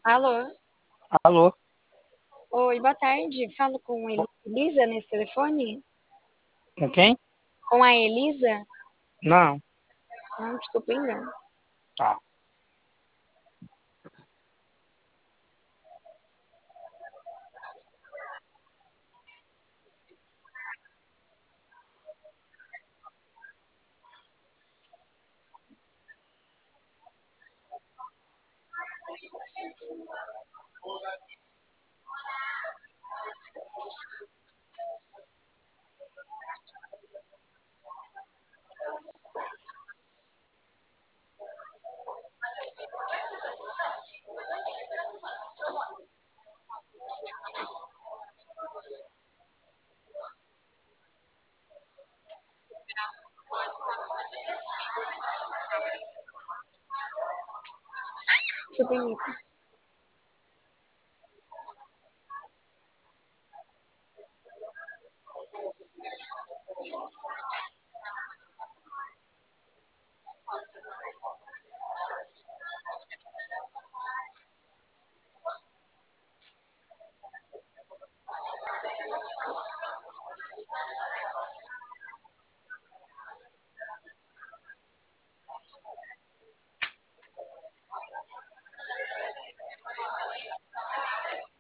Alô? Alô? Oi, boa tarde. Falo com a Elisa nesse telefone? Com quem? Com a Elisa? Não. Não, desculpa, engano. Tá. Desculpa, Elisa.